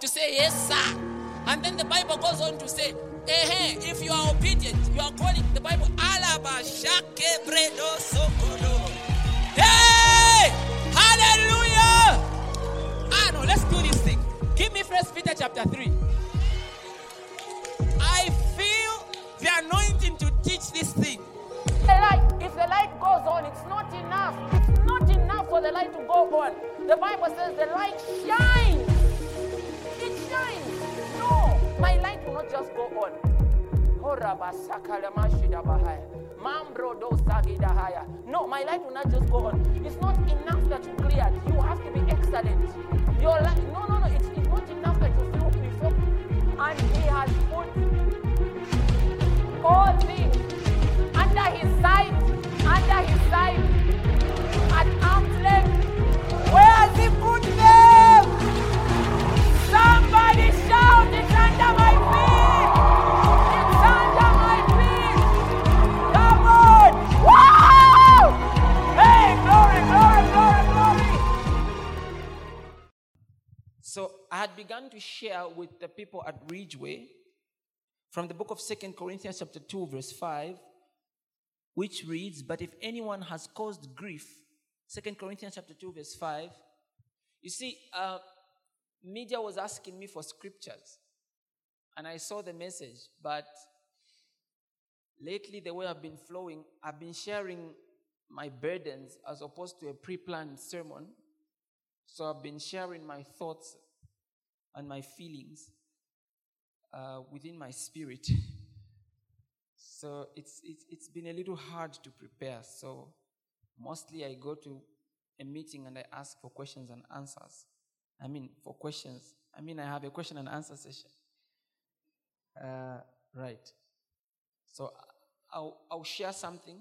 to say, yes, sir. And then the Bible goes on to say, if you are obedient, you are calling the Bible, hey! Hallelujah! No, let's do this thing. Give me 1 Peter chapter 3. I feel the anointing to teach this thing. If the light goes on, it's not enough. It's not enough for the light to go on. The Bible says the light shines. It shines. No, my light will not just go on. No, my light will not just go on. It's not enough that you cleared. You have to be excellent. Your light, no. It's not enough that you feel before. And He has put all things under His sight, at arm's length. Where has He put them? Somebody shout, it's under my feet. It's under my feet. Come on. Wow! Hey, glory. So I had begun to share with the people at Ridgeway from the book of 2 Corinthians chapter 2, verse 5, which reads, but if anyone has caused grief, 2 Corinthians chapter 2, verse 5, you see, media was asking me for scriptures, and I saw the message, but lately the way I've been flowing, I've been sharing my burdens as opposed to a pre-planned sermon. So I've been sharing my thoughts and my feelings within my spirit. So it's been a little hard to prepare. So mostly I go to a meeting and I ask for questions and answers. I have a question and answer session. Right. So I'll share something,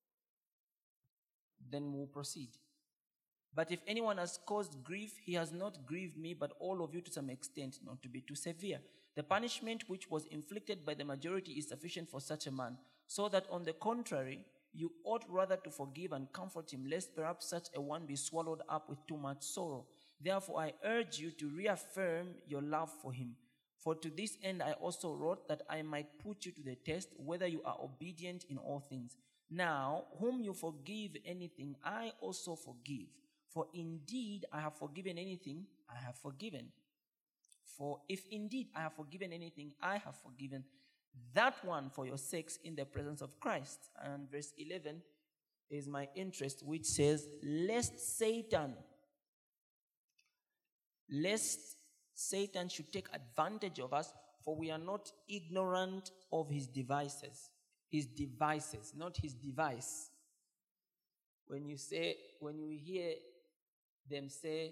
then we'll proceed. But if anyone has caused grief, he has not grieved me, but all of you to some extent, not to be too severe. The punishment which was inflicted by the majority is sufficient for such a man, so that on the contrary, you ought rather to forgive and comfort him, lest perhaps such a one be swallowed up with too much sorrow. Therefore, I urge you to reaffirm your love for him. For to this end I also wrote, that I might put you to the test, whether you are obedient in all things. Now, whom you forgive anything, I also forgive. For indeed I have forgiven anything, I have forgiven. For if indeed I have forgiven anything, I have forgiven that one for your sakes in the presence of Christ. And verse 11 is my interest, which says, lest Satan should take advantage of us, for we are not ignorant of his devices. His devices, not his device. When you hear them say,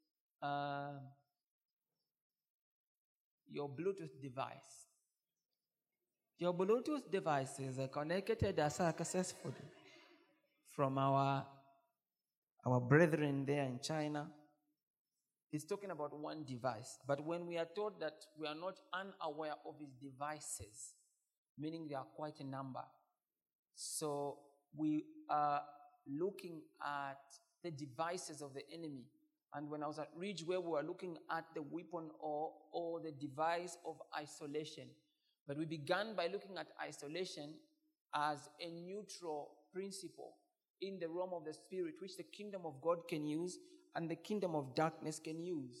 your Bluetooth device. Your Bluetooth device is connected successfully from our brethren there in China. It's talking about one device. But when we are told that we are not unaware of his devices, meaning there are quite a number. So we are looking at the devices of the enemy. And when I was at Ridgeway, we were looking at the weapon or the device of isolation. But we began by looking at isolation as a neutral principle in the realm of the spirit, which the kingdom of God can use and the kingdom of darkness can use.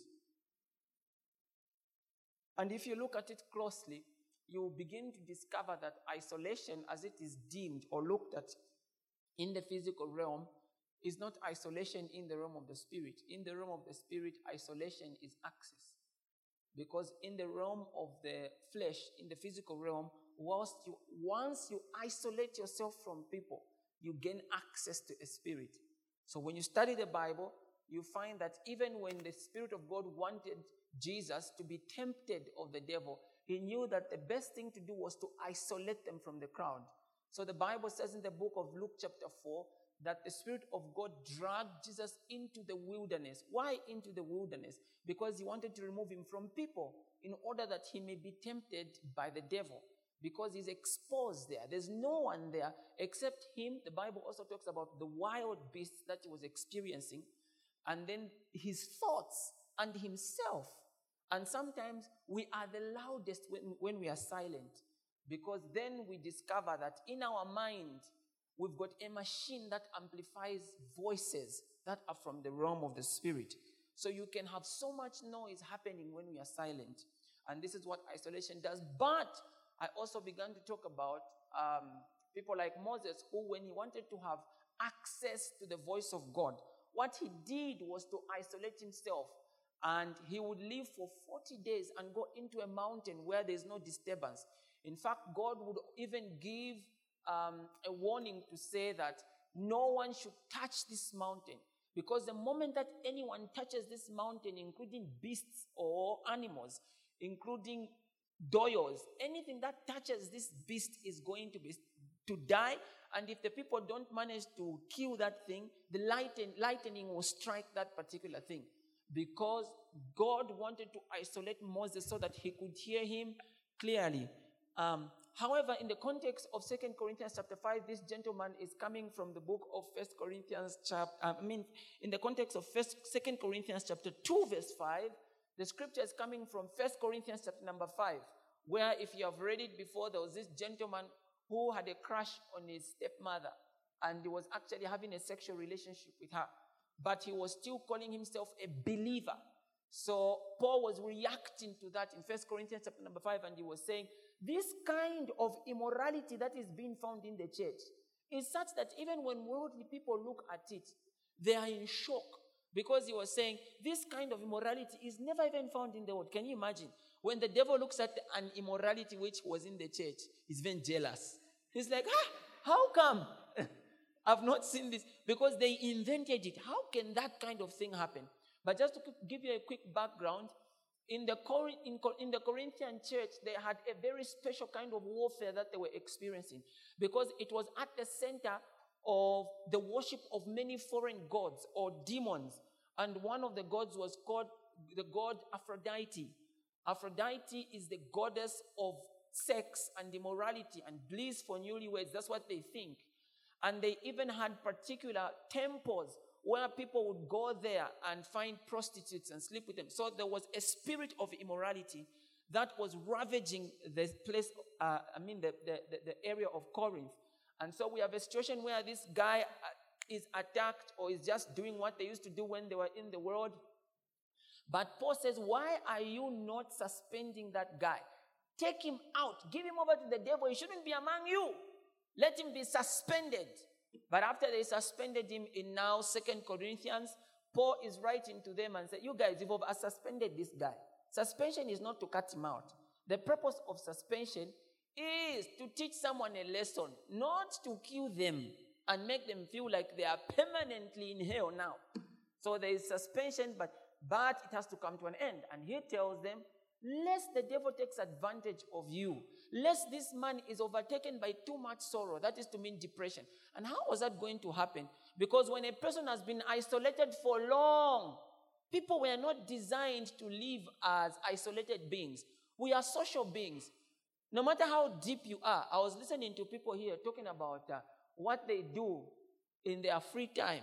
And if you look at it closely, you will begin to discover that isolation, as it is deemed or looked at in the physical realm, is not isolation in the realm of the spirit. In the realm of the spirit, isolation is access. Because in the realm of the flesh, in the physical realm, once you isolate yourself from people, you gain access to a spirit. So when you study the Bible, you find that even when the Spirit of God wanted Jesus to be tempted of the devil, he knew that the best thing to do was to isolate them from the crowd. So the Bible says in the book of Luke chapter 4, that the Spirit of God dragged Jesus into the wilderness. Why into the wilderness? Because he wanted to remove him from people in order that he may be tempted by the devil. Because he's exposed there. There's no one there except him. The Bible also talks about the wild beasts that he was experiencing, and then his thoughts and himself. And sometimes we are the loudest when we are silent, because then we discover that in our mind, we've got a machine that amplifies voices that are from the realm of the spirit. So you can have so much noise happening when we are silent. And this is what isolation does. But I also began to talk about people like Moses, who, when he wanted to have access to the voice of God, what he did was to isolate himself. And he would live for 40 days and go into a mountain where there's no disturbance. In fact, God would even give a warning to say that no one should touch this mountain. Because the moment that anyone touches this mountain, including beasts or animals, including doyos, anything that touches this beast is going to die. And if the people don't manage to kill that thing, the lightning will strike that particular thing. Because God wanted to isolate Moses so that he could hear him clearly. However, in the context of 2 Corinthians chapter 5, this gentleman is coming from the book of 1 Corinthians in the context of 2 Corinthians chapter 2 verse 5, the scripture is coming from 1 Corinthians chapter number 5, where, if you have read it before, there was this gentleman who had a crush on his stepmother, and he was actually having a sexual relationship with her, but he was still calling himself a believer. So Paul was reacting to that in 1 Corinthians chapter number 5, and he was saying, this kind of immorality that is being found in the church is such that even when worldly people look at it, they are in shock. Because he was saying, this kind of immorality is never even found in the world. Can you imagine? When the devil looks at an immorality which was in the church, he's even jealous. He's like, how come? I've not seen this. Because they invented it. How can that kind of thing happen? But just to give you a quick background, in the Corinthian church, they had a very special kind of warfare that they were experiencing, because it was at the center of the worship of many foreign gods or demons. And one of the gods was called the god Aphrodite. Aphrodite is the goddess of sex and immorality and bliss for newlyweds. That's what they think. And they even had particular temples where people would go there and find prostitutes and sleep with them. So there was a spirit of immorality that was ravaging the place, the area of Corinth. And so we have a situation where this guy is attacked, or is just doing what they used to do when they were in the world. But Paul says, why are you not suspending that guy? Take him out. Give him over to the devil. He shouldn't be among you. Let him be suspended. But after they suspended him in now 2 Corinthians, Paul is writing to them and said, you guys, you've suspended this guy. Suspension is not to cut him out. The purpose of suspension is to teach someone a lesson, not to kill them and make them feel like they are permanently in hell now. So there is suspension, but it has to come to an end. And he tells them, lest the devil takes advantage of you, lest this man is overtaken by too much sorrow. That is to mean depression. And how was that going to happen? Because when a person has been isolated for long, people were not designed to live as isolated beings. We are social beings. No matter how deep you are, I was listening to people here talking about what they do in their free time.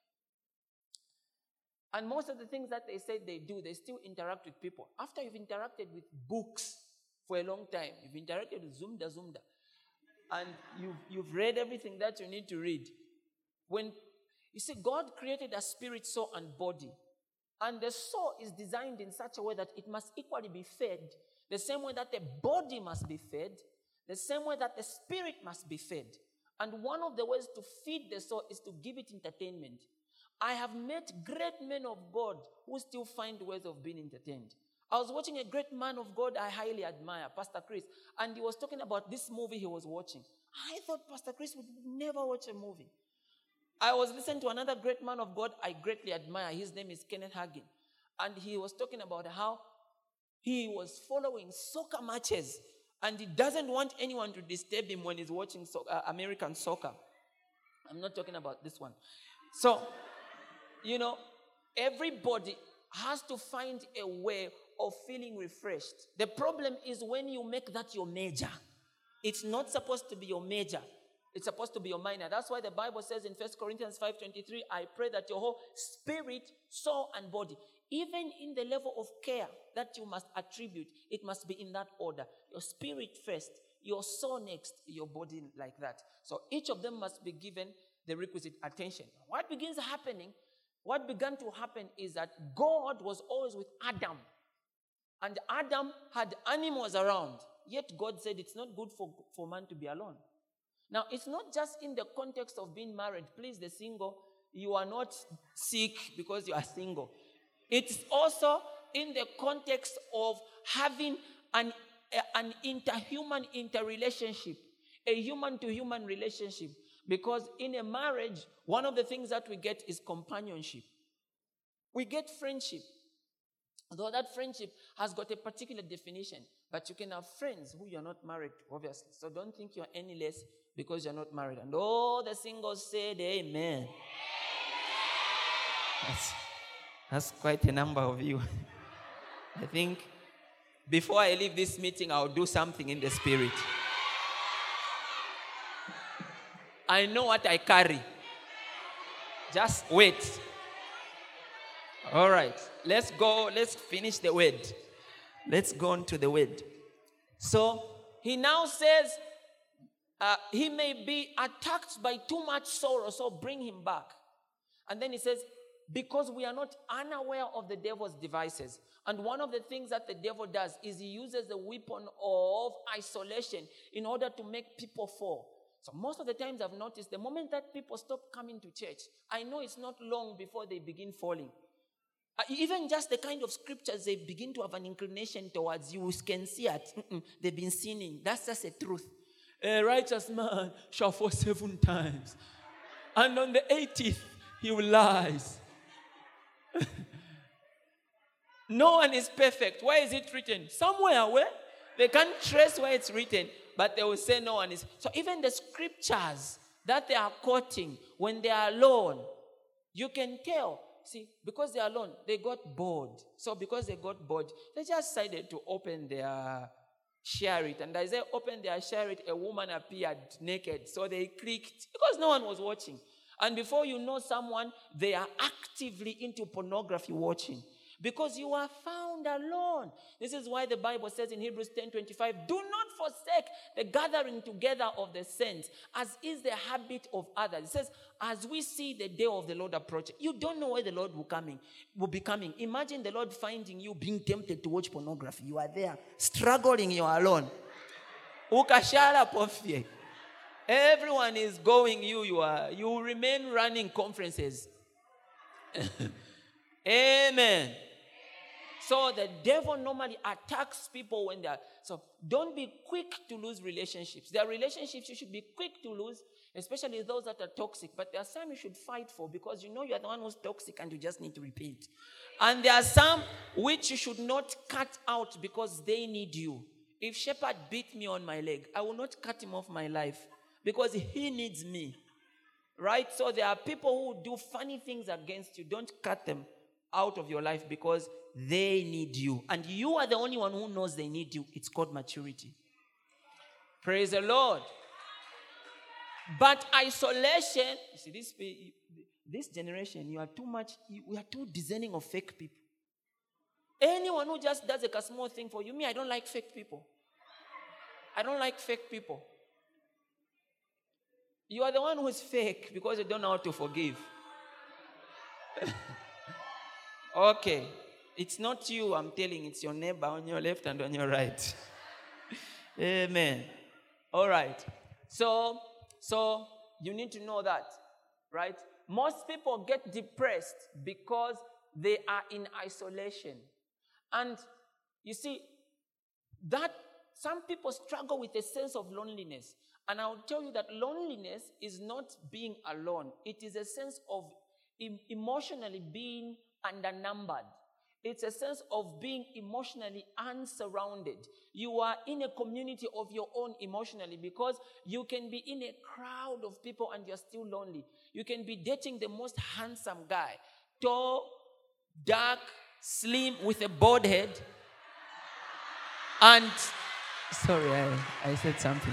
And most of the things that they say they do, they still interact with people. After you've interacted with books for a long time, you've interacted with Zumda, and you've read everything that you need to read. When you see, God created a spirit, soul, and body. And the soul is designed in such a way that it must equally be fed. The same way that the body must be fed, the same way that the spirit must be fed. And one of the ways to feed the soul is to give it entertainment. I have met great men of God who still find ways of being entertained. I was watching a great man of God I highly admire, Pastor Chris, and he was talking about this movie he was watching. I thought Pastor Chris would never watch a movie. I was listening to another great man of God I greatly admire. His name is Kenneth Hagin. And he was talking about how he was following soccer matches, and he doesn't want anyone to disturb him when he's watching American soccer. I'm not talking about this one. So, everybody has to find a way of feeling refreshed. The problem is when you make that your major. It's not supposed to be your major. It's supposed to be your minor. That's why the Bible says in 1 Corinthians 5:23, I pray that your whole spirit, soul, and body. even in the level of care that you must attribute, it must be in that order. Your spirit first, your soul next, your body like that. So each of them must be given the requisite attention. What began to happen is that God was always with Adam. And Adam had animals around. Yet God said it's not good for man to be alone. Now, it's not just in the context of being married. Please, the single, you are not sick because you are single. It's also in the context of having an interhuman interrelationship, a human-to-human relationship. Because in a marriage, one of the things that we get is companionship. We get friendship. Though that friendship has got a particular definition. But you can have friends who you're not married to, obviously. So don't think you're any less because you're not married. And all the singles said amen. That's quite a number of you. I think before I leave this meeting, I'll do something in the spirit. I know what I carry. Just wait. All right. Let's go. Let's finish the word. Let's go on to the word. So he now says he may be attacked by too much sorrow, so bring him back. And then he says, because we are not unaware of the devil's devices. And one of the things that the devil does is he uses the weapon of isolation in order to make people fall. So most of the times I've noticed the moment that people stop coming to church, I know it's not long before they begin falling. Even just the kind of scriptures they begin to have an inclination towards, you can see it. They've been sinning. That's just a truth. A righteous man shall fall 7 times. And on the 80th, he will rise. No one is perfect. Where is it written? Somewhere where they can't trace where it's written, but they will say no one is. So even the scriptures that they are quoting when they are alone, you can tell. See, because they are alone, they got bored. So because they got bored, they just decided to open their chariot. And as they opened their chariot, a woman appeared naked. So they clicked because no one was watching. And before you know someone, they are actively into pornography watching. Because you are found alone. This is why the Bible says in Hebrews 10:25, do not forsake the gathering together of the saints, as is the habit of others. It says, as we see the day of the Lord approaching. You don't know where the Lord will be coming. Imagine the Lord finding you being tempted to watch pornography. You are there, struggling, you are alone. Ukashala pofie. Everyone is going, you remain running conferences. Amen. So the devil normally attacks people when they are. So don't be quick to lose relationships. There are relationships you should be quick to lose, especially those that are toxic. But there are some you should fight for because you know you are the one who's toxic and you just need to repent. And there are some which you should not cut out because they need you. If Shepherd beat me on my leg, I will not cut him off my life because he needs me. Right? So there are people who do funny things against you. Don't cut them out of your life because they need you. And you are the only one who knows they need you. It's called maturity. Praise the Lord. But isolation, you see, this generation, we are too discerning of fake people. Anyone who just does a small thing for you, I don't like fake people. I don't like fake people. You are the one who is fake because you don't know how to forgive. Okay. It's not you, I'm telling. It's your neighbor on your left and on your right. Amen. All right. So you need to know that, right? Most people get depressed because they are in isolation. And you see, that some people struggle with a sense of loneliness. And I'll tell you that loneliness is not being alone. It is a sense of emotionally being undernumbered. It's a sense of being emotionally unsurrounded. You are in a community of your own emotionally because you can be in a crowd of people and you're still lonely. You can be dating the most handsome guy, tall, dark, slim, with a bald head. And, sorry, I said something.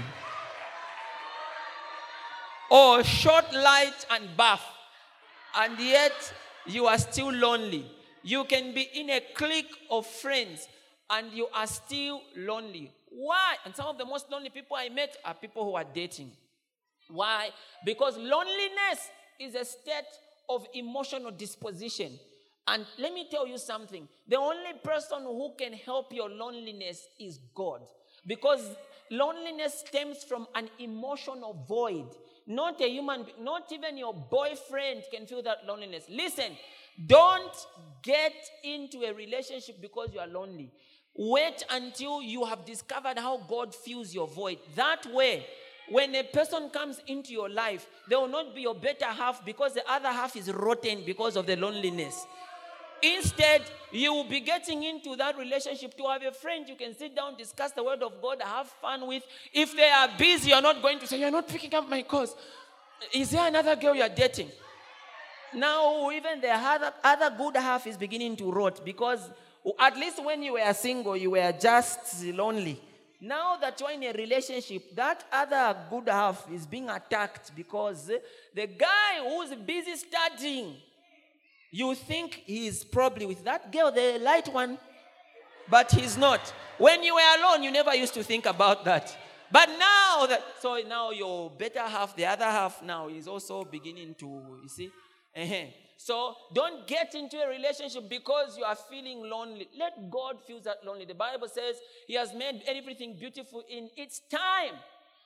Or short, light, and buff. And yet, you are still lonely. You can be in a clique of friends and you are still lonely. Why? And some of the most lonely people I met are people who are dating. Why? Because loneliness is a state of emotional disposition. And let me tell you something. The only person who can help your loneliness is God. Because loneliness stems from an emotional void. Not a human, not even your boyfriend can feel that loneliness. Listen, don't get into a relationship because you are lonely. Wait until you have discovered how God fills your void. That way, when a person comes into your life, they will not be your better half because the other half is rotten because of the loneliness. Instead, you will be getting into that relationship to have a friend you can sit down, discuss the word of God, have fun with. If they are busy, you're not going to say, you're not picking up my calls. Is there another girl you're dating? Now, even the other good half is beginning to rot because at least when you were single, you were just lonely. Now that you're in a relationship, that other good half is being attacked because the guy who's busy studying, you think he's probably with that girl, the light one, but he's not. When you were alone, you never used to think about that. But now, so now your better half, the other half now is also beginning to, you see. So don't get into a relationship because you are feeling lonely. Let God feel that lonely. The Bible says he has made everything beautiful in its time.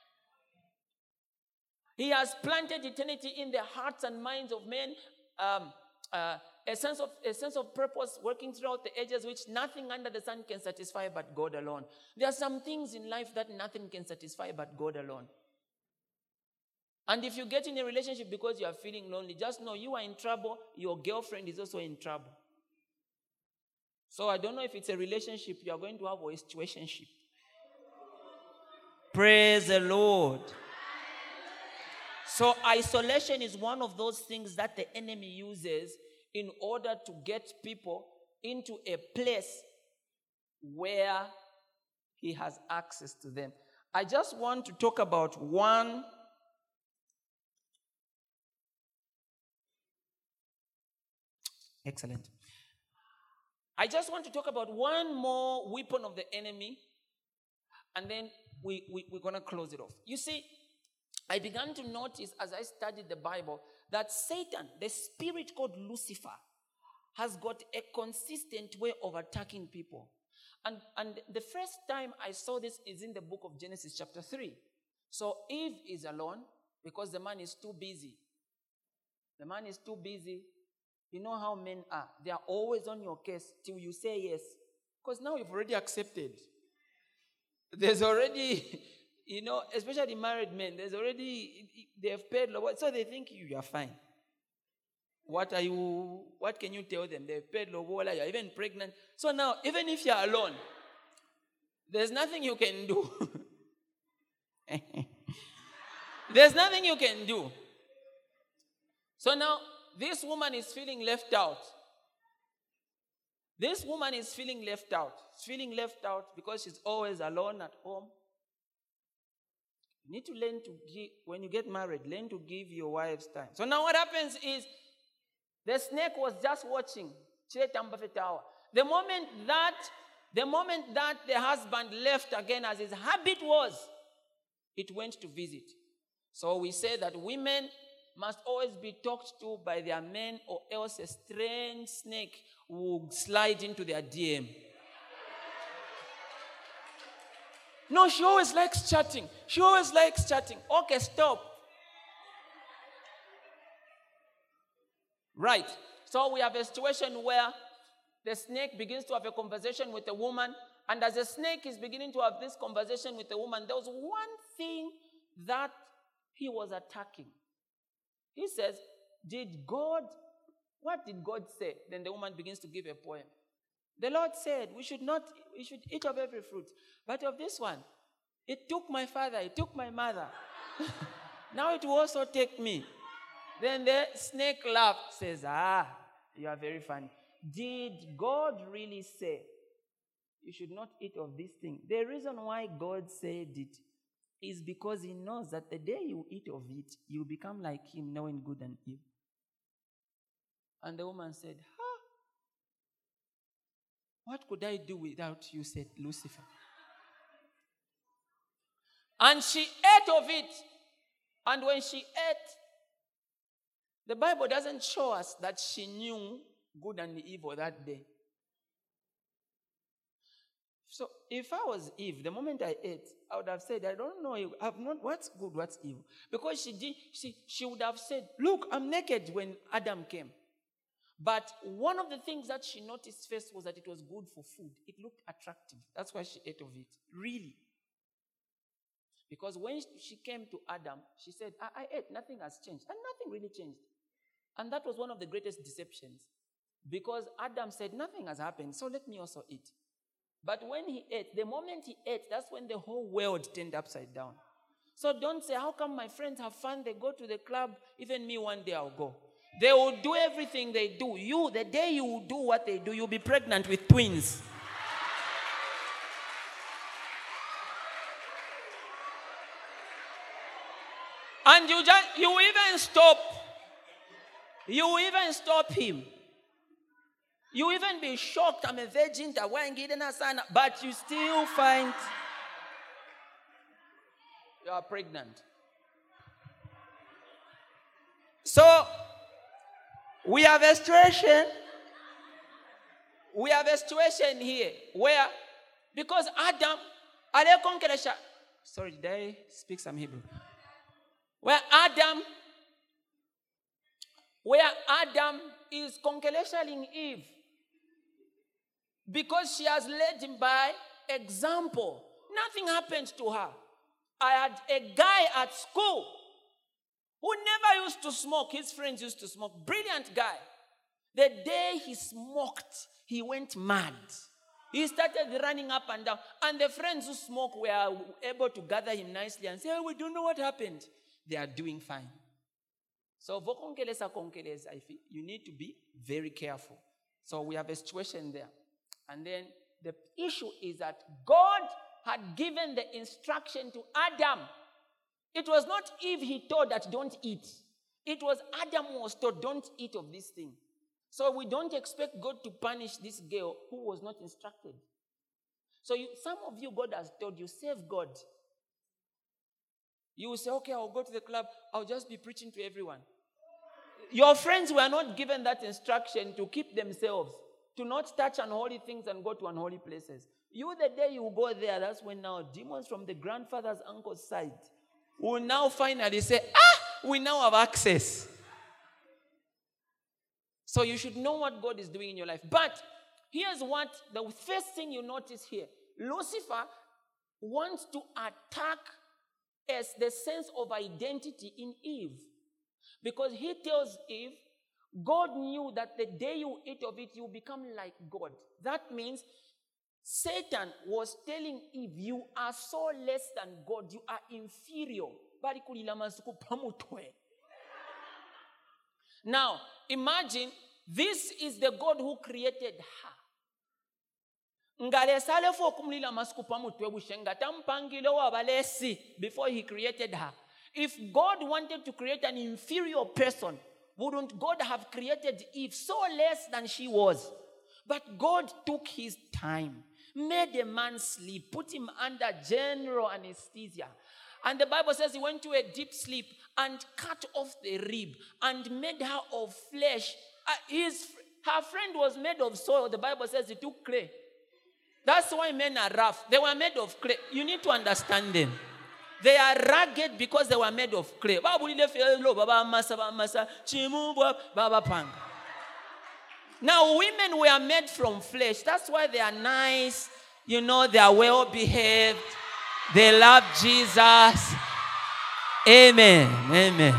He has planted eternity in the hearts and minds of men. A sense of purpose working throughout the ages, which nothing under the sun can satisfy but God alone. There are some things in life that nothing can satisfy but God alone. And if you get in a relationship because you are feeling lonely, just know you are in trouble. Your girlfriend is also in trouble. So I don't know if it's a relationship you are going to have or a situationship. Praise the Lord. So isolation is one of those things that the enemy uses in order to get people into a place where he has access to them. I just want to talk about one excellent. I just want to talk about one more weapon of the enemy, and then we're going to close it off. You see, I began to notice as I studied the Bible that Satan, the spirit called Lucifer, has got a consistent way of attacking people. And the first time I saw this is in the book of Genesis chapter 3. So Eve is alone because the man is too busy. The man is too busy. You know how men are. They are always on your case till you say yes. Because now you've already accepted. There's already, especially married men, they've paid, so they think you are fine. What can you tell them? They've paid lobola, you're even pregnant. So now, even if you're alone, there's nothing you can do. There's nothing you can do. So now, this woman is feeling left out. This woman is feeling left out. She's feeling left out because she's always alone at home. You need to learn to give, when you get married, learn to give your wives time. So now what happens is, the snake was just watching. The moment that the husband left again, as his habit was, it went to visit. So we say that women must always be talked to by their men, or else a strange snake will slide into their DM. No, she always likes chatting. Okay, stop. Right. So we have a situation where the snake begins to have a conversation with a woman, and as the snake is beginning to have this conversation with the woman, there was one thing that he was attacking. He says, what did God say? Then the woman begins to give a poem. The Lord said, we should eat of every fruit. But of this one, it took my father, it took my mother. Now it will also take me. Then the snake laughed, says, you are very funny. Did God really say you should not eat of this thing? The reason why God said it is because he knows that the day you eat of it, you become like him, knowing good and evil. And the woman said, What could I do without you, said Lucifer. And she ate of it. And when she ate, the Bible doesn't show us that she knew good and evil that day. So if I was Eve, the moment I ate, I would have said, I don't know, I've not what's good, what's evil. Because she would have said, look, I'm naked when Adam came. But one of the things that she noticed first was that it was good for food. It looked attractive. That's why she ate of it. Really. Because when she came to Adam, she said, I ate, nothing has changed. And nothing really changed. And that was one of the greatest deceptions. Because Adam said, nothing has happened, so let me also eat. But when he ate, the moment he ate, that's when the whole world turned upside down. So don't say, how come my friends have fun, they go to the club, even me one day I'll go. They will do everything they do. You, the day you will do what they do, you'll be pregnant with twins. And you even stop him. You even be shocked, I'm a virgin, but you still find you are pregnant. So, we have a situation here where, because Adam, sorry, did I speak some Hebrew? Where Adam is congratulating Eve because she has led him by example. Nothing happened to her. I had a guy at school who never used to smoke. His friends used to smoke. Brilliant guy. The day he smoked, he went mad. He started running up and down. And the friends who smoke were able to gather him nicely and say, we don't know what happened. They are doing fine. So, you need to be very careful. So, we have a situation there. And then the issue is that God had given the instruction to Adam. It was not Eve he told that don't eat. It was Adam who was told don't eat of this thing. So, we don't expect God to punish this girl who was not instructed. So, some of you, God has told you, save God. You will say, okay, I'll go to the club. I'll just be preaching to everyone. Your friends were not given that instruction to keep themselves, to not touch unholy things and go to unholy places. You, the day you go there, that's when now demons from the grandfather's uncle's side will now finally say, we now have access. So you should know what God is doing in your life. But here's what, the first thing you notice here. Lucifer wants to attack as the sense of identity in Eve. Because he tells Eve, God knew that the day you eat of it, you become like God. That means Satan was telling Eve, you are so less than God, you are inferior. Now, imagine, this is the God who created her. Before he created her. If God wanted to create an inferior person, wouldn't God have created Eve so less than she was? But God took his time, made a man sleep, put him under general anesthesia. And the Bible says he went to a deep sleep and cut off the rib and made her of flesh. Her friend was made of soil. The Bible says he took clay. That's why men are rough. They were made of clay. You need to understand them. They are rugged because they were made of clay. Now, women were made from flesh. That's why they are nice. You know, they are well behaved. They love Jesus. Amen. Amen.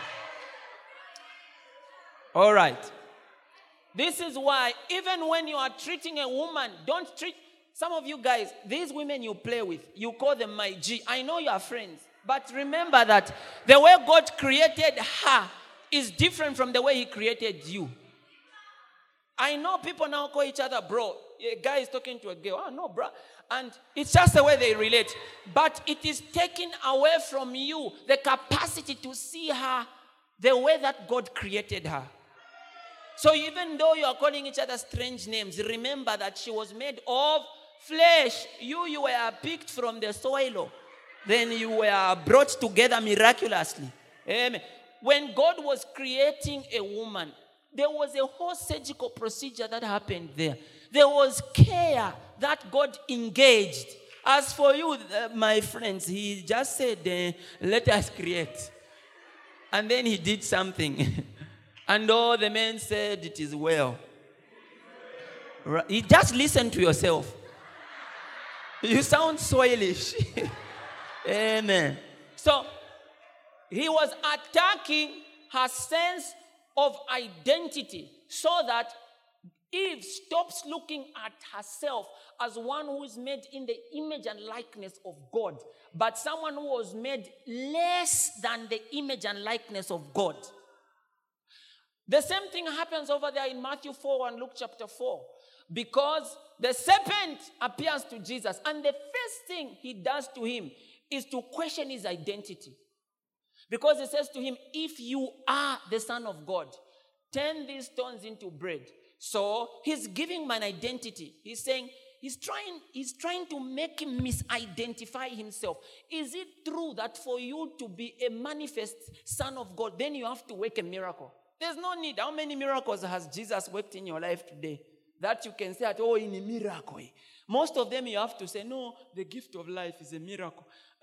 All right. This is why, even when you are treating a woman, don't treat... Some of you guys, these women you play with, you call them my G. I know you are friends. But remember that the way God created her is different from the way he created you. I know people now call each other bro. A guy is talking to a girl. Oh, no, bro. And it's just the way they relate. But it is taken away from you the capacity to see her the way that God created her. So even though you are calling each other strange names, remember that she was made of flesh. You were picked from the soil. Then you were brought together miraculously. Amen. When God was creating a woman, there was a whole surgical procedure that happened there. There was care that God engaged. As for you, my friends, he just said, let us create. And then he did something. And all the men said, it is well. You just listen to yourself. You sound soilish. Amen. So, he was attacking her sense of identity so that Eve stops looking at herself as one who is made in the image and likeness of God, but someone who was made less than the image and likeness of God. The same thing happens over there in Matthew 4 and Luke chapter 4, because the serpent appears to Jesus, and the first thing he does to him is to question his identity. Because he says to him, if you are the Son of God, turn these stones into bread. So he's giving him an identity. He's saying, he's trying to make him misidentify himself. Is it true that for you to be a manifest Son of God, then you have to work a miracle? There's no need. How many miracles has Jesus worked in your life today that you can say that, oh, in a miracle? Most of them you have to say, no, the gift of life is a miracle.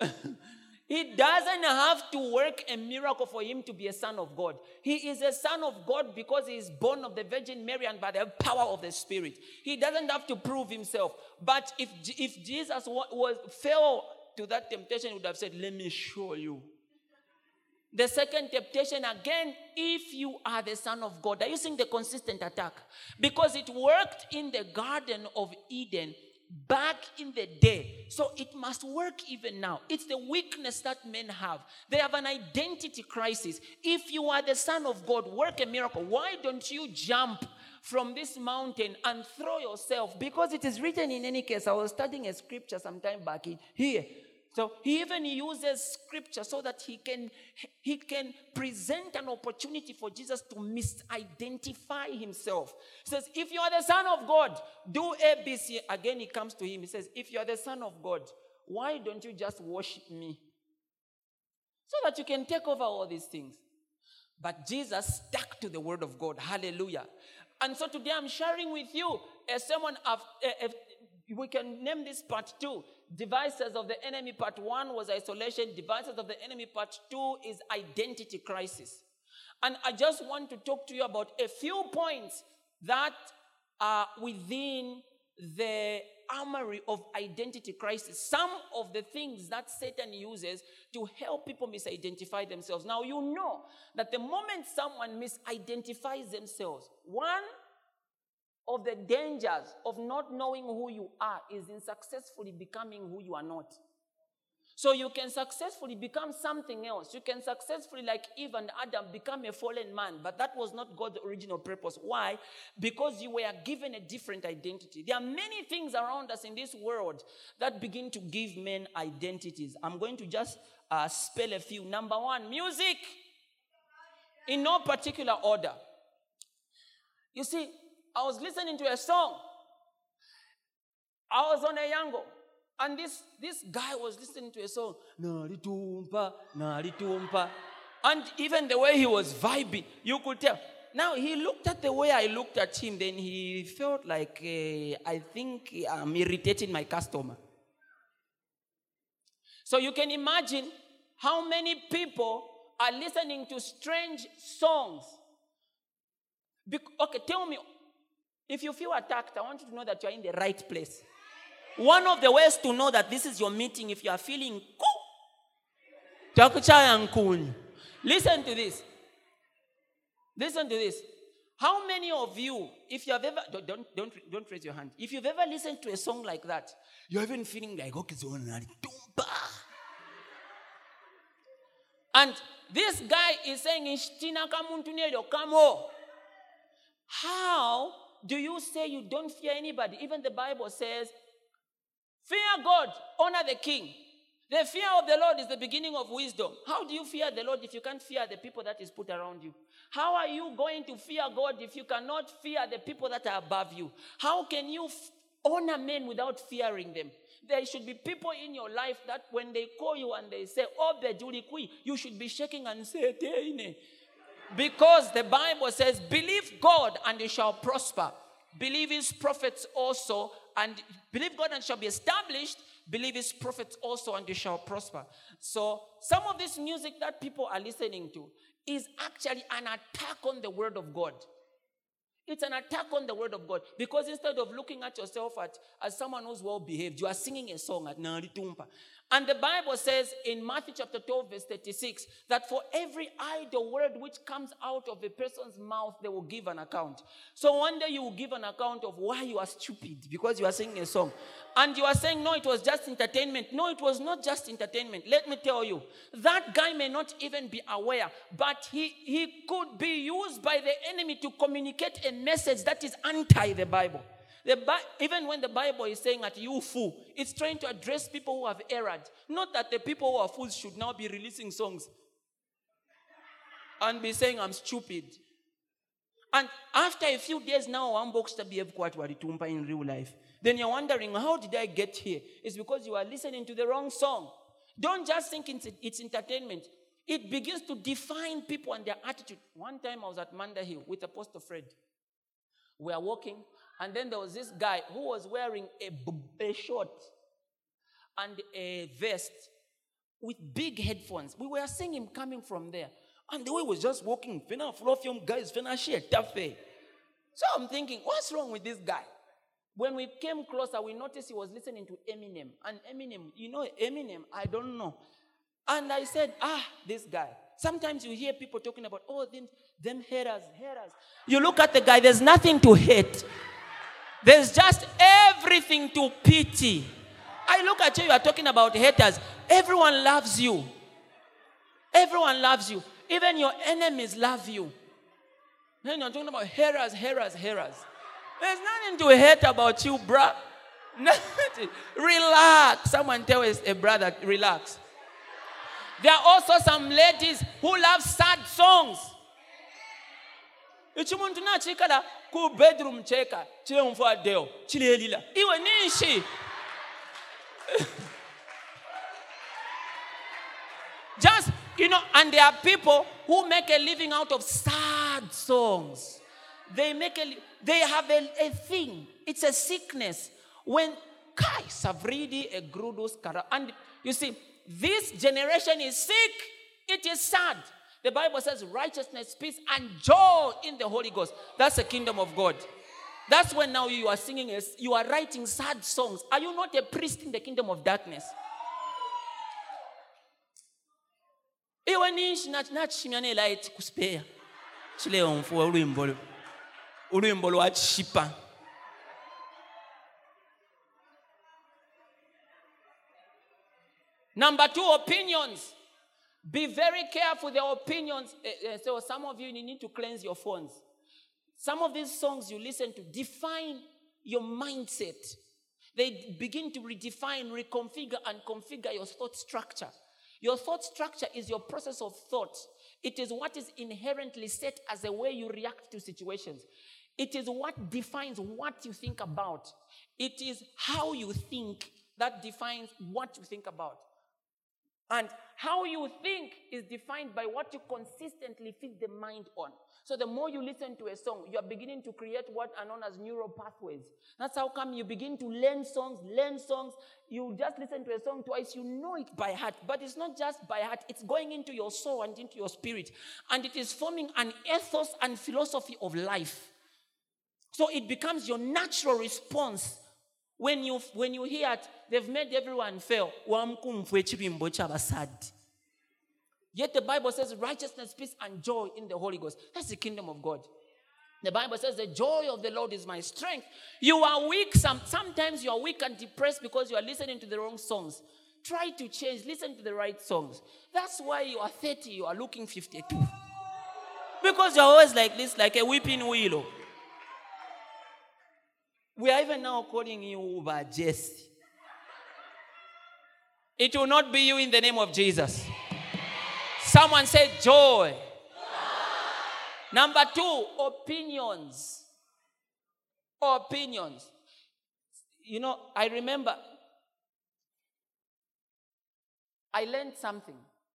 He doesn't have to work a miracle for him to be a son of God. He is a son of God because he is born of the Virgin Mary and by the power of the Spirit. He doesn't have to prove himself. But if Jesus fell to that temptation, he would have said, let me show you. The second temptation again, if you are the Son of God. Are you seeing the consistent attack? Because it worked in the Garden of Eden back in the day. So it must work even now. It's the weakness that men have. They have an identity crisis. If you are the Son of God, work a miracle. Why don't you jump from this mountain and throw yourself? Because it is written in any case. I was studying a scripture some time back here. So he even uses scripture so that he can present an opportunity for Jesus to misidentify himself. He says, if you are the Son of God, do ABC. Again, he comes to him. He says, if you are the Son of God, why don't you just worship me? So that you can take over all these things. But Jesus stuck to the word of God. Hallelujah. And so today I'm sharing with you a sermon of, we can name this part 2. Devices of the enemy, part 1 was isolation. Devices of the enemy, part 2 is identity crisis. And I just want to talk to you about a few points that are within the armory of identity crisis. Some of the things that Satan uses to help people misidentify themselves. Now, you know that the moment someone misidentifies themselves, one of the dangers of not knowing who you are is in successfully becoming who you are not. So you can successfully become something else. You can successfully, like Eve and Adam, become a fallen man. But that was not God's original purpose. Why? Because you were given a different identity. There are many things around us in this world that begin to give men identities. I'm going to just spell a few. Number 1, music. In no particular order. You see, I was listening to a song. I was on a Yango. And this guy was listening to a song. Nalitumpa, nalitumpa. And even the way he was vibing, you could tell. Now, he looked at the way I looked at him. Then he felt like, I think I'm irritating my customer. So you can imagine how many people are listening to strange songs. Okay, tell me. If you feel attacked, I want you to know that you are in the right place. One of the ways to know that this is your meeting, if you are feeling listen to this. Listen to this. How many of you, if you have ever, don't raise your hand. If you've ever listened to a song like that, you're even feeling like, okay, and this guy is saying, come on. How do you say you don't fear anybody? Even the Bible says, fear God, honor the king. The fear of the Lord is the beginning of wisdom. How do you fear the Lord if you can't fear the people that is put around you? How are you going to fear God if you cannot fear the people that are above you? How can you honor men without fearing them? There should be people in your life that when they call you and they say, Obe Julikui, you should be shaking and say, Teine. Because the Bible says, believe God and you shall prosper. Believe his prophets also, and believe God and shall be established. Believe his prophets also, and you shall prosper. So some of this music that people are listening to is actually an attack on the word of God. It's an attack on the word of God. Because instead of looking at yourself as someone who's well behaved, you are singing a song at Naritumpa. And the Bible says in Matthew chapter 12 verse 36 that for every idle word which comes out of a person's mouth, they will give an account. So one day you will give an account of why you are stupid because you are singing a song. And you are saying, no, it was just entertainment. No, it was not just entertainment. Let me tell you, that guy may not even be aware, but he could be used by the enemy to communicate a message that is anti the Bible. Even when the Bible is saying that you fool, it's trying to address people who have erred. Not that the people who are fools should now be releasing songs and be saying I'm stupid. And after a few days now, one box to behave quite waritumpa in real life. Then you're wondering, how did I get here? It's because you are listening to the wrong song. Don't just think it's entertainment. It begins to define people and their attitude. One time I was at Manda Hill with Apostle Fred. We are walking, and then there was this guy who was wearing a short and a vest with big headphones. We were seeing him coming from there. And the way he was just walking, guys, so I'm thinking, what's wrong with this guy? When we came closer, we noticed he was listening to Eminem. And Eminem, Eminem, I don't know. And I said, this guy. Sometimes you hear people talking about, them haters. You look at the guy, there's nothing to hate. There's just everything to pity. I look at you are talking about haters. Everyone loves you. Everyone loves you. Even your enemies love you. Then you're talking about haters. There's nothing to hate about you, bruh. Nothing. Relax. Someone tell a brother, relax. There are also some ladies who love sad songs. Ichimuntu na chikala ku bedroom cheka chile mfua deo chile elila iwe nishi. Just and there are people who make a living out of sad songs. They have a thing. It's a sickness. When Kai Savridi a grudus kara, and you see, this generation is sick. It is sad. The Bible says righteousness, peace, and joy in the Holy Ghost. That's the kingdom of God. That's when now you are singing, you are writing sad songs. Are you not a priest in the kingdom of darkness? Number 2, opinions. Be very careful the opinions. So some of you need to cleanse your phones. Some of these songs you listen to define your mindset. They begin to redefine, reconfigure, and configure your thought structure. Your thought structure is your process of thought. It is what is inherently set as a way you react to situations. It is what defines what you think about. It is how you think that defines what you think about. And how you think is defined by what you consistently feed the mind on. So the more you listen to a song, you are beginning to create what are known as neural pathways. That's how come you begin to learn songs. You just listen to a song twice, you know it by heart. But it's not just by heart, it's going into your soul and into your spirit. And it is forming an ethos and philosophy of life. So it becomes your natural response. When you hear it, they've made everyone fail. Yet the Bible says righteousness, peace, and joy in the Holy Ghost. That's the kingdom of God. The Bible says the joy of the Lord is my strength. You are weak. Sometimes you are weak and depressed because you are listening to the wrong songs. Try to change. Listen to the right songs. That's why you are 30, you are looking 52. Because you're always like this, like a whipping willow. We are even now calling you Uber Jesse. It will not be you in the name of Jesus. Someone said joy. Number 2, opinions. Opinions. You know, I remember I learned something.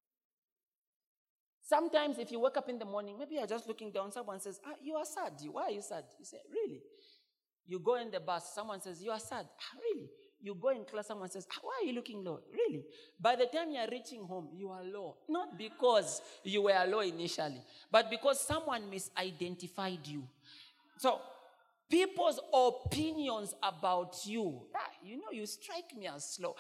Sometimes if you wake up in the morning, maybe you're just looking down, someone says, you are sad. Why are you sad? You say, really? You go in the bus, someone says, you are sad. Really? You go in class, someone says, why are you looking low? Really? By the time you're reaching home, you are low. Not because you were low initially, but because someone misidentified you. So, people's opinions about you, you know, you strike me as slow.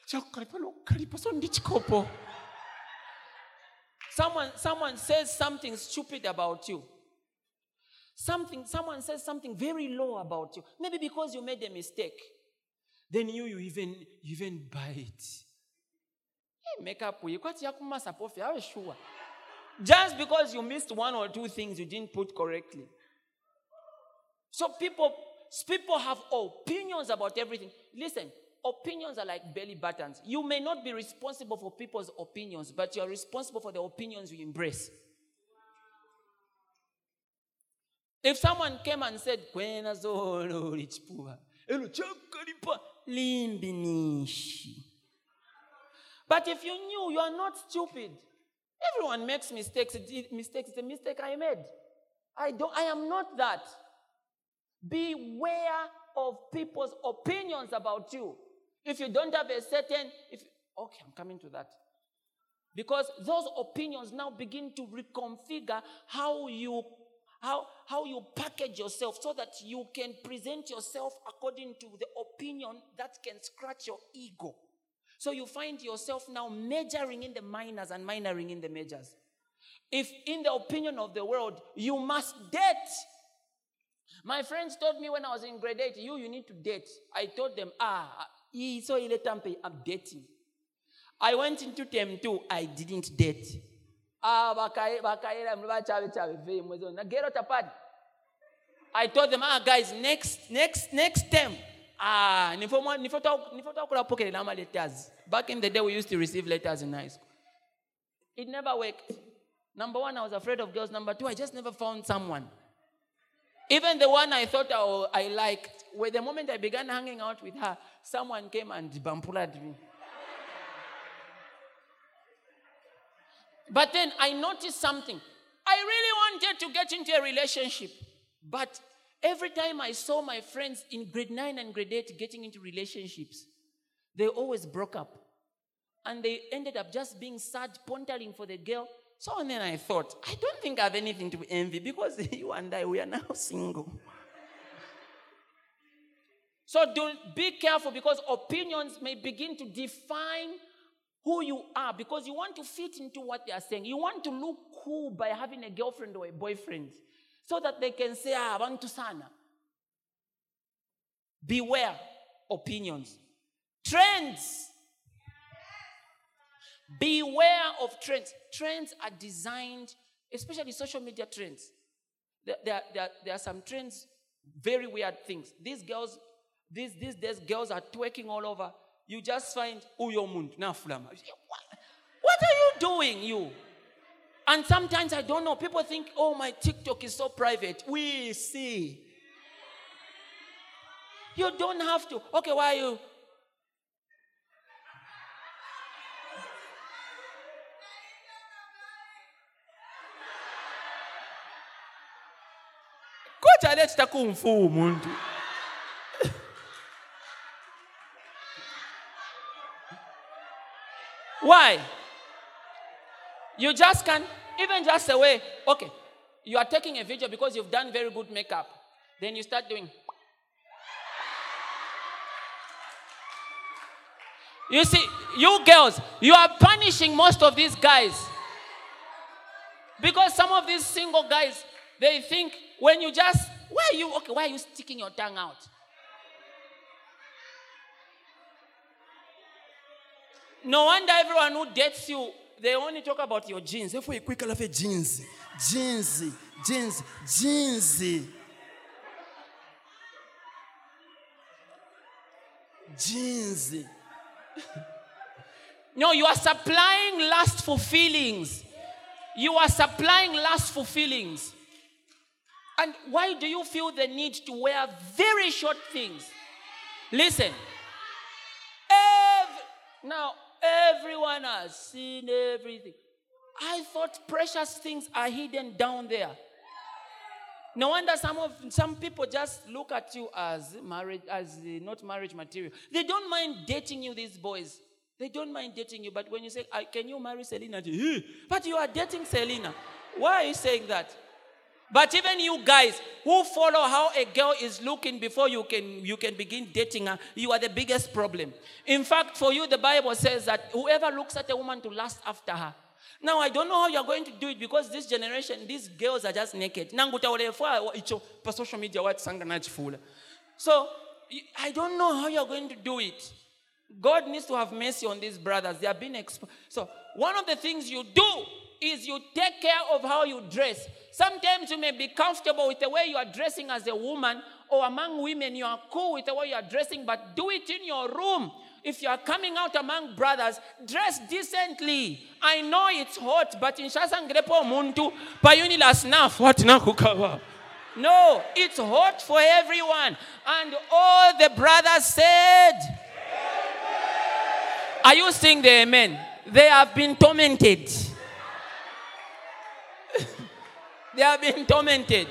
Someone says something stupid about you. Someone says something very low about you. Maybe because you made a mistake. Then you even buy it. Hey, make up with you. Sure. Just because you missed 1 or 2 things you didn't put correctly. So people have opinions about everything. Listen, opinions are like belly buttons. You may not be responsible for people's opinions, but you are responsible for the opinions you embrace. If someone came and said, but if you knew you are not stupid, everyone makes mistakes. It's a mistake I made. I am not that. Beware of people's opinions about you. If you don't have a certain, okay, I'm coming to that. Because those opinions now begin to reconfigure how you package yourself so that you can present yourself according to the opinion that can scratch your ego. So you find yourself now majoring in the minors and minoring in the majors. If in the opinion of the world, you must date. My friends told me when I was in grade 8, you need to date. I told them, I'm dating. I went into term 2, I didn't date. I told them, guys, next term. Back in the day, we used to receive letters in high school. It never worked. Number 1, I was afraid of girls. Number 2, I just never found someone. Even the one I thought I liked, the moment I began hanging out with her, someone came and bampulaed me. But then I noticed something. I really wanted to get into a relationship. But every time I saw my friends in grade 9 and grade 8 getting into relationships, they always broke up. And they ended up just being sad, pondering for the girl. So then I thought, I don't think I have anything to envy because you and I, we are now single. So be careful because opinions may begin to define who you are because you want to fit into what they are saying. You want to look cool by having a girlfriend or a boyfriend so that they can say, bantu sana. Beware opinions. Trends. Beware of trends. Trends are designed, especially social media trends. There are some trends, very weird things. These days, girls are twerking all over. You just find, uyomund, na flama. What are you doing, you? And sometimes, I don't know, people think, my TikTok is so private. We see. You don't have to. Okay, why are you? Why? You just can't, even just a way, okay, you are taking a video because you've done very good makeup. Then you start doing. You see, you girls, you are punishing most of these guys. Because some of these single guys, they think when you just, why are you sticking your tongue out? No wonder everyone who dates you, they only talk about your jeans. If we quick love jeans. No, you are supplying lustful feelings. You are supplying lustful feelings. And why do you feel the need to wear very short things? Listen. Now, everyone has seen everything. I thought precious things are hidden down there. No wonder some people just look at you as marriage, as not marriage material. They don't mind dating you, these boys. They don't mind dating you. But when you say, can you marry Selena? But you are dating Selena. Why are you saying that? But even you guys who follow how a girl is looking before you can begin dating her, you are the biggest problem. In fact, for you, the Bible says that whoever looks at a woman to lust after her. Now, I don't know how you're going to do it because this generation, these girls are just naked. For social media, so, I don't know how you're going to do it. God needs to have mercy on these brothers. They are being exposed. So, one of the things you do is you take care of how you dress. Sometimes you may be comfortable with the way you are dressing as a woman, or among women, you are cool with the way you are dressing, but do it in your room. If you are coming out among brothers, dress decently. I know it's hot, but in Shasangrepo Muntu, Payuni Lasnaf, what Nakukawa? No, it's hot for everyone. And all the brothers said, are you saying the amen? They have been tormented. They have been tormented.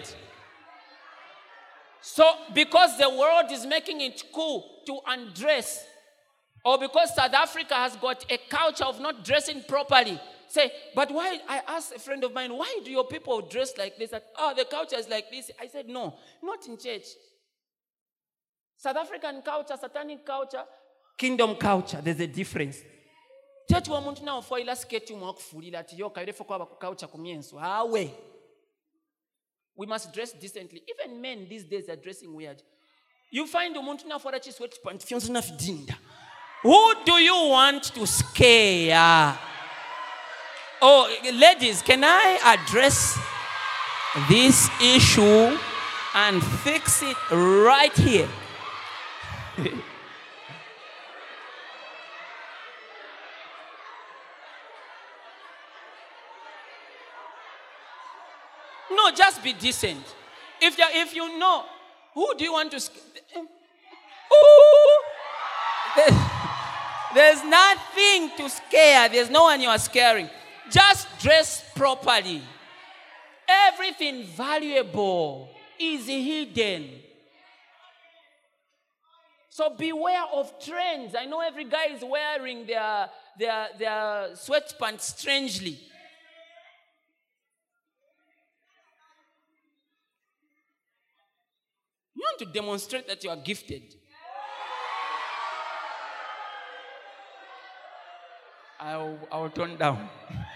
So, because the world is making it cool to undress, or because South Africa has got a culture of not dressing properly, say, but why? I asked a friend of mine, why do your people dress like this? The culture is like this. I said, no, not in church. South African culture, satanic culture, kingdom culture, there's a difference. Church wa muntu na ofoila sketi mwakufulila ati yo kaire foko aba culture kumienso. Awe. We must dress decently. Even men these days are dressing weird. You find umuntu na fora chi sweatpants fyonzo na fidinda. Who do you want to scare? Oh, ladies, can I address this issue and fix it right here? No, just be decent. If you know, who do you want to scare? There's nothing to scare. There's no one you are scaring. Just dress properly. Everything valuable is hidden. So beware of trends. I know every guy is wearing their sweatpants strangely. You want to demonstrate that you are gifted. I'll turn down.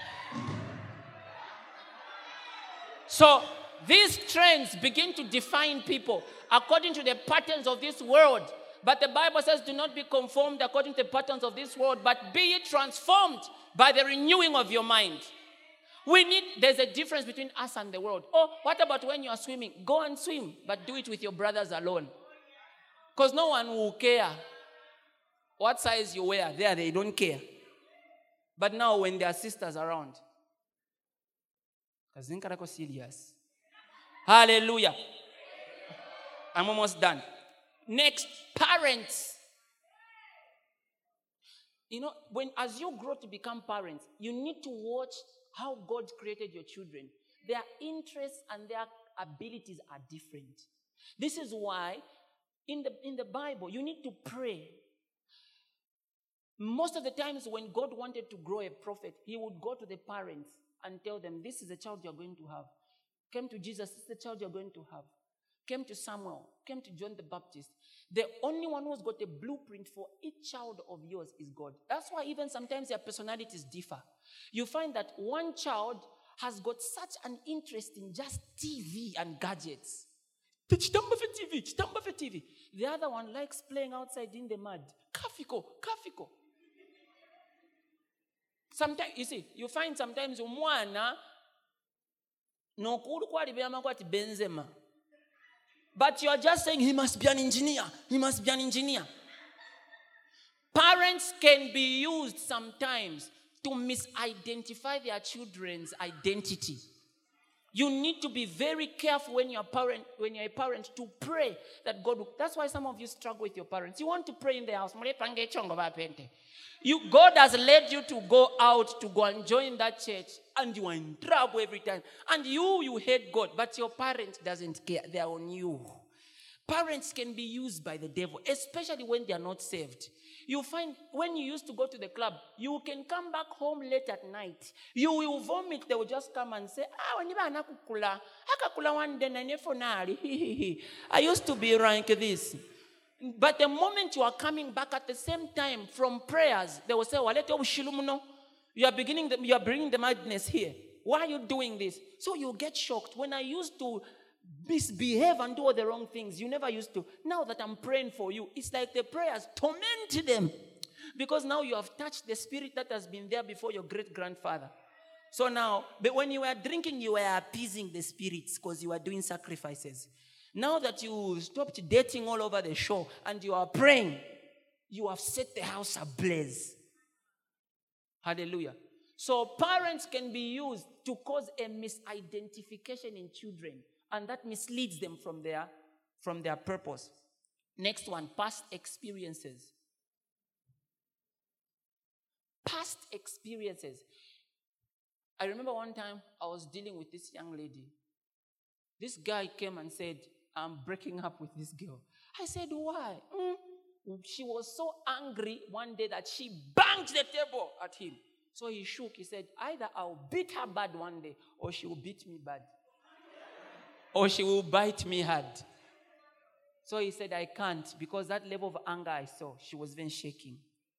So these trends begin to define people according to the patterns of this world. But the Bible says, do not be conformed according to the patterns of this world, but be ye transformed by the renewing of your mind. There's a difference between us and the world. Oh, what about when you are swimming? Go and swim, but do it with your brothers alone. Because no one will care what size you wear. There, they don't care. But now when there are sisters around, serious. Hallelujah. I'm almost done. Next, parents. You know, as you grow to become parents, you need to watch how God created your children. Their interests and their abilities are different. This is why in the Bible, you need to pray. Most of the times when God wanted to grow a prophet, he would go to the parents and tell them, this is the child you're going to have. Came to Jesus, this is the child you're going to have. Came to Samuel, came to John the Baptist. The only one who's got a blueprint for each child of yours is God. That's why even sometimes their personalities differ. You find that one child has got such an interest in just TV and gadgets. TV. The other one likes playing outside in the mud. Kafiko. Sometimes, you see, you find sometimes umwana nokuru kwa libema kwa Benzema. But you are just saying he must be an engineer. Parents can be used sometimes to misidentify their children's identity. You need to be very careful when you're a parent to pray that God will. That's why some of you struggle with your parents. You want to pray in the house. God has led you to go out to go and join that church, and you are in trouble every time. And you hate God, but your parent doesn't care. They are on you. Parents can be used by the devil, especially when they are not saved. You find when you used to go to the club, you can come back home late at night. You will vomit. They will just come and say, I used to be like this. But the moment you are coming back at the same time from prayers, they will say, you are bringing the madness here. Why are you doing this? So you get shocked. When I used to misbehave and do all the wrong things, you never used to. Now that I'm praying for you, it's like the prayers torment them. Because now you have touched the spirit that has been there before your great-grandfather. So now, but when you were drinking, you were appeasing the spirits because you were doing sacrifices. Now that you stopped dating all over the shore and you are praying, you have set the house ablaze. Hallelujah. So parents can be used to cause a misidentification in children, and that misleads them from their purpose. Next one, past experiences. Past experiences. I remember one time I was dealing with this young lady. This guy came and said, I'm breaking up with this girl. I said, why? She was so angry one day that she banged the table at him. So he shook. He said, either I'll beat her bad one day, or she will beat me bad. Or she will bite me hard. So he said, I can't, because that level of anger I saw, she was even shaking.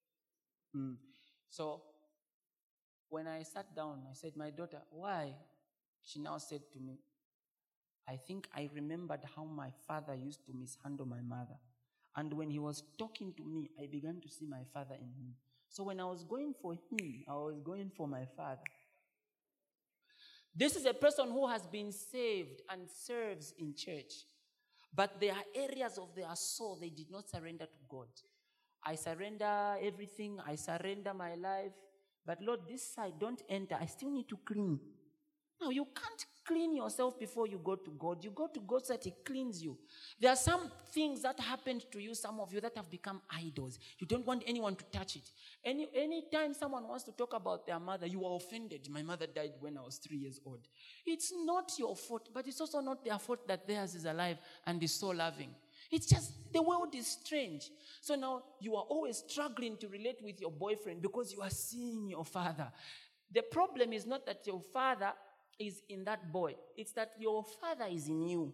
So when I sat down, I said, my daughter, why? She now said to me, I think I remembered how my father used to mishandle my mother. And when he was talking to me, I began to see my father in him. So when I was going for him, I was going for my father. This is a person who has been saved and serves in church. But there are areas of their soul they did not surrender to God. I surrender everything. I surrender my life. But Lord, this side, don't enter. I still need to clean. Now, you can't clean yourself before you go to God. You go to God so that He cleans you. There are some things that happened to you, some of you, that have become idols. You don't want anyone to touch it. Anytime someone wants to talk about their mother, you are offended. My mother died when I was 3 years old. It's not your fault, but it's also not their fault that theirs is alive and is so loving. It's just the world is strange. So now you are always struggling to relate with your boyfriend because you are seeing your father. The problem is not that your father is in that boy. It's that your father is in you.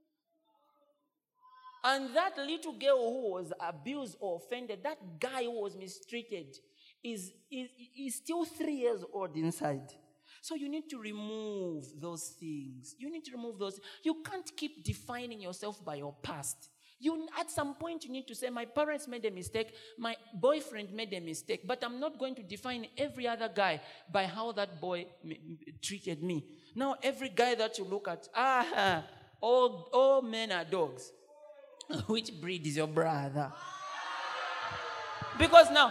And that little girl who was abused or offended, that guy who was mistreated, is still 3 years old inside. So you need to remove those things. You need to remove those. You can't keep defining yourself by your past. At some point, you need to say, my parents made a mistake, my boyfriend made a mistake, but I'm not going to define every other guy by how that boy treated me. Now, every guy that you look at, all men are dogs. Which breed is your brother? Because now,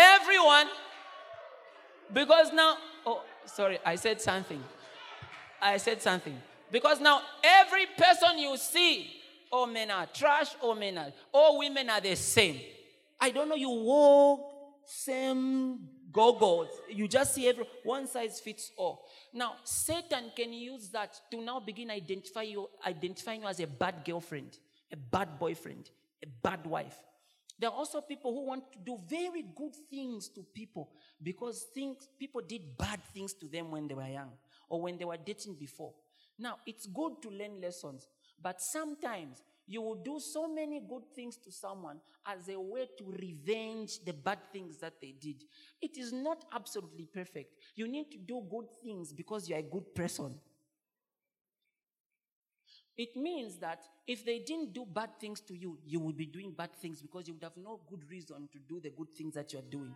I said something. Because now, every person you see, all men are trash, all women are the same. I don't know, you walk same goggles. You just see one size fits all. Now, Satan can use that to now begin identifying you as a bad girlfriend, a bad boyfriend, a bad wife. There are also people who want to do very good things to people because people did bad things to them when they were young or when they were dating before. Now, it's good to learn lessons. But sometimes you will do so many good things to someone as a way to revenge the bad things that they did. It is not absolutely perfect. You need to do good things because you're a good person. It means that if they didn't do bad things to you, you would be doing bad things because you would have no good reason to do the good things that you're doing.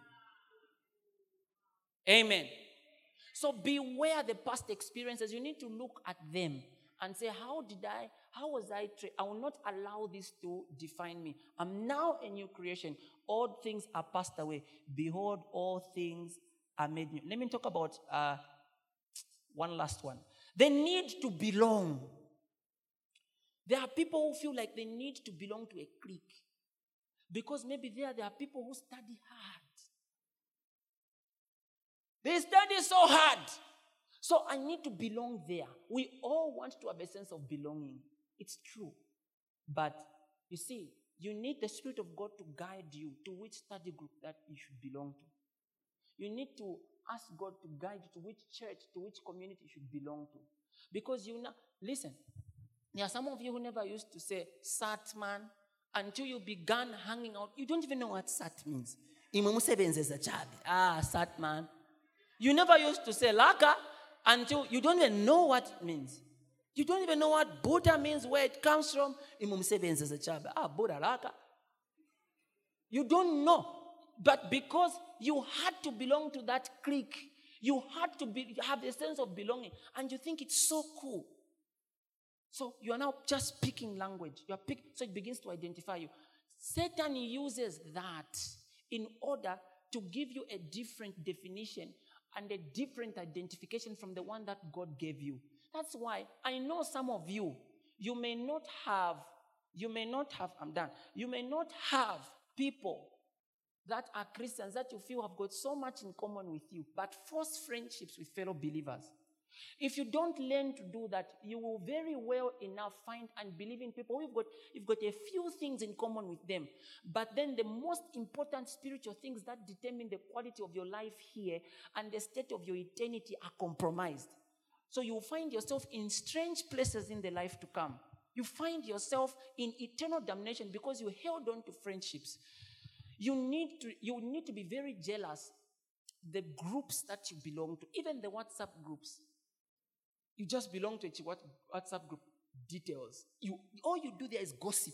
Amen. So beware the past experiences. You need to look at them and say, how was I trained? I will not allow this to define me. I'm now a new creation. old things are passed away. Behold, all things are made new. Let me talk about one last one. The need to belong. There are people who feel like they need to belong to a clique. Because maybe there are people who study hard. They study so hard. So I need to belong there. We all want to have a sense of belonging. It's true. But you see, you need the Spirit of God to guide you to which study group that you should belong to. You need to ask God to guide you to which church, to which community you should belong to. Because listen, there are some of you who never used to say "sat man" until you began hanging out. You don't even know what "sat" means. Sat man. You never used to say "laka" until you don't even know what it means. You don't even know what Buddha means, where it comes from. Buddha laka. You don't know. But because you had to belong to that clique, you had to have a sense of belonging, and you think it's so cool. So you are now just speaking language. So it begins to identify you. Satan uses that in order to give you a different definition and a different identification from the one that God gave you. That's why I know some of you, you may not have people that are Christians that you feel have got so much in common with you, but force friendships with fellow believers. If you don't learn to do that, you will very well enough find and believe in people you've got a few things in common with them. But then the most important spiritual things that determine the quality of your life here and the state of your eternity are compromised. So you will find yourself in strange places in the life to come. You find yourself in eternal damnation because you held on to friendships. You need to be very jealous the groups that you belong to, even the WhatsApp groups. You just belong to a WhatsApp group. Details. All you do there is gossip.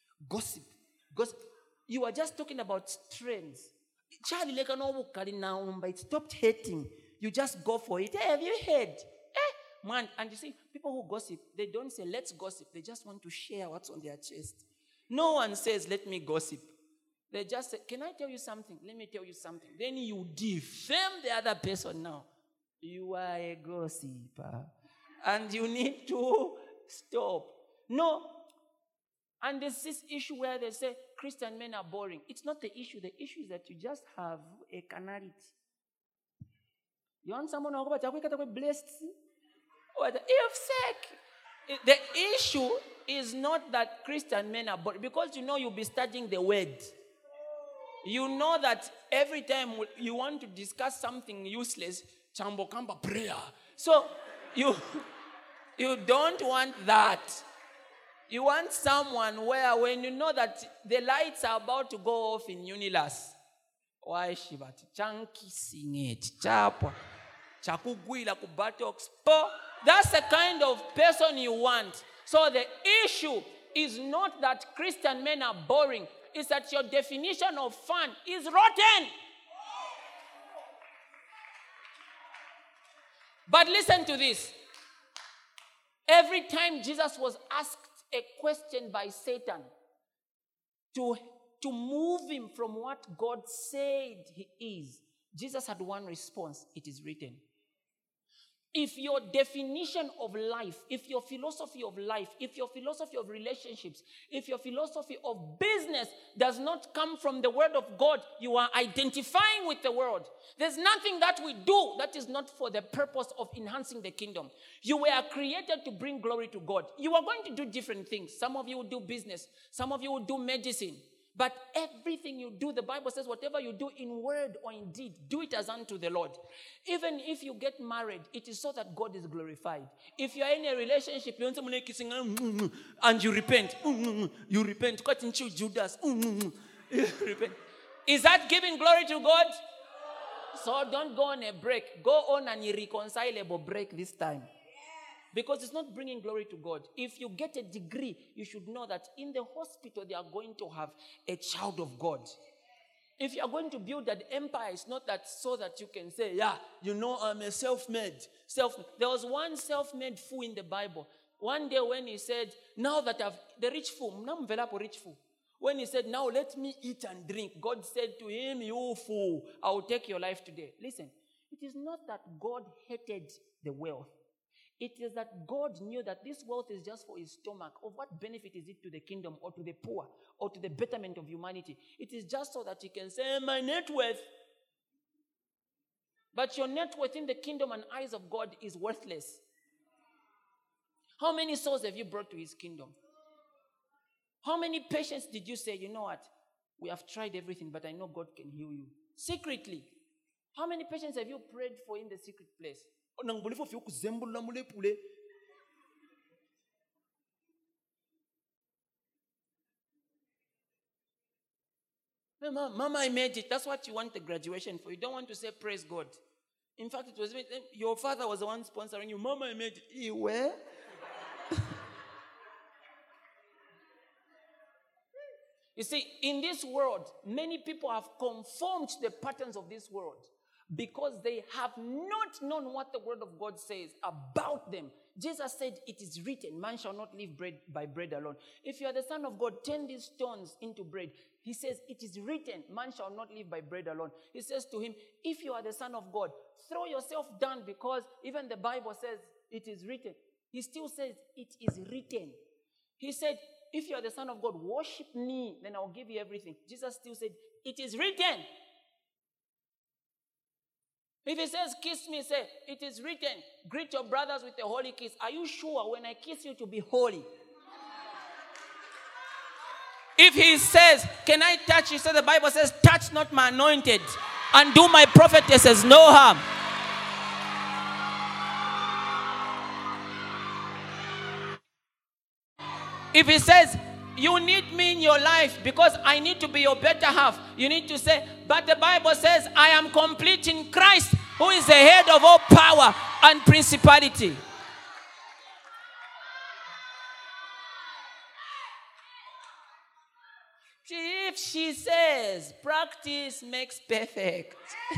You are just talking about trends. Charlie, it stopped hating. You just go for it. Hey, have you heard? Man, and you see, people who gossip, they don't say, let's gossip. They just want to share what's on their chest. No one says, let me gossip. They just say, can I tell you something? Let me tell you something. Then you defame the other person now. You are a gossiper. And you need to stop. No. And there's this issue where they say Christian men are boring. It's not the issue. The issue is that you just have a carnality. You want someone who is blessed? The issue is not that Christian men are boring, because you'll be studying the word. You know that every time you want to discuss something useless, chambo kamba prayer. So you don't want that. You want someone where when you know that the lights are about to go off in Unilas, why shivati chanki singeti chapwa chakugwila ku buttocks po. That's the kind of person you want. So the issue is not that Christian men are boring. It's that your definition of fun is rotten. But listen to this. Every time Jesus was asked a question by Satan to move him from what God said he is, Jesus had one response: it is written. If your definition of life, if your philosophy of life, if your philosophy of relationships, if your philosophy of business does not come from the word of God, you are identifying with the world. There's nothing that we do that is not for the purpose of enhancing the kingdom. You were created to bring glory to God. You are going to do different things. Some of you will do business. Some of you will do medicine. But everything you do, the Bible says, whatever you do in word or in deed, do it as unto the Lord. Even if you get married, it is so that God is glorified. If you are in a relationship, you want someone kissing and you repent. You repent. Cut into Judas. You repent. Is that giving glory to God? So don't go on a break. Go on an irreconcilable break this time. Because it's not bringing glory to God. If you get a degree, you should know that in the hospital they are going to have a child of God. If you are going to build an empire, it's not that so that you can say, I'm a self-made. There was one self-made fool in the Bible. One day when he said, now that I've, the rich fool, When he said, now let me eat and drink, God said to him, you fool, I will take your life today. Listen, it is not that God hated the wealth. It is that God knew that this wealth is just for his stomach. Of what benefit is it to the kingdom or to the poor or to the betterment of humanity? It is just so that he can say, my net worth. But your net worth in the kingdom and eyes of God is worthless. How many souls have you brought to his kingdom? How many patients did you say, you know what? We have tried everything, but I know God can heal you. Secretly. How many patients have you prayed for in the secret place? Mama, I made it. That's what you want the graduation for. You don't want to say, praise God. In fact, it was your father was the one sponsoring you. Mama, I made it. You were? You see, in this world, many people have conformed to the patterns of this world because they have not known what the word of God says about them. Jesus said, it is written, man shall not live by bread alone. If you are the Son of God, turn these stones into bread. He says, it is written, man shall not live by bread alone. He says to him, if you are the Son of God, throw yourself down because even the Bible says it is written. He still says, it is written. He said, if you are the Son of God, worship me, then I'll give you everything. Jesus still said, it is written. If he says, kiss me, say, it is written. Greet your brothers with a holy kiss. Are you sure when I kiss you to be holy? If he says, can I touch you? So the Bible says, touch not my anointed and do my prophetesses no harm. If he says, you need me in your life because I need to be your better half, you need to say, but the Bible says, I am complete in Christ, who is the head of all power and principality. If she says, practice makes perfect.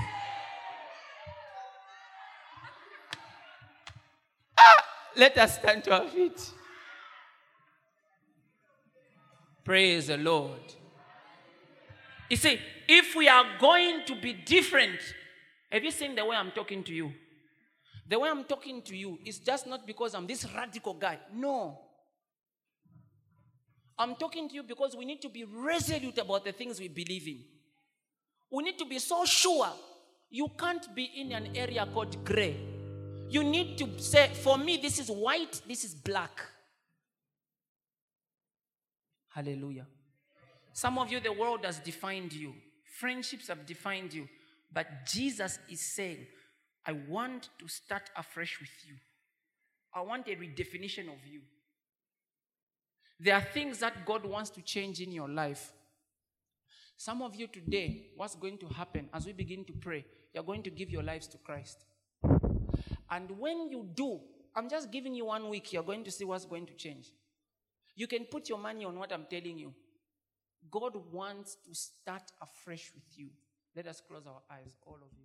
Let us stand to our feet. Praise the Lord. You see, if we are going to be different, have you seen the way I'm talking to you? The way I'm talking to you is just not because I'm this radical guy. No. I'm talking to you because we need to be resolute about the things we believe in. We need to be so sure. You can't be in an area called gray. You need to say, for me, this is white, this is black. Hallelujah. Some of you, the world has defined you. Friendships have defined you. But Jesus is saying, I want to start afresh with you. I want a redefinition of you. There are things that God wants to change in your life. Some of you today, what's going to happen as we begin to pray, you're going to give your lives to Christ. And when you do, I'm just giving you 1 week, you're going to see what's going to change. You can put your money on what I'm telling you. God wants to start afresh with you. Let us close our eyes, all of you.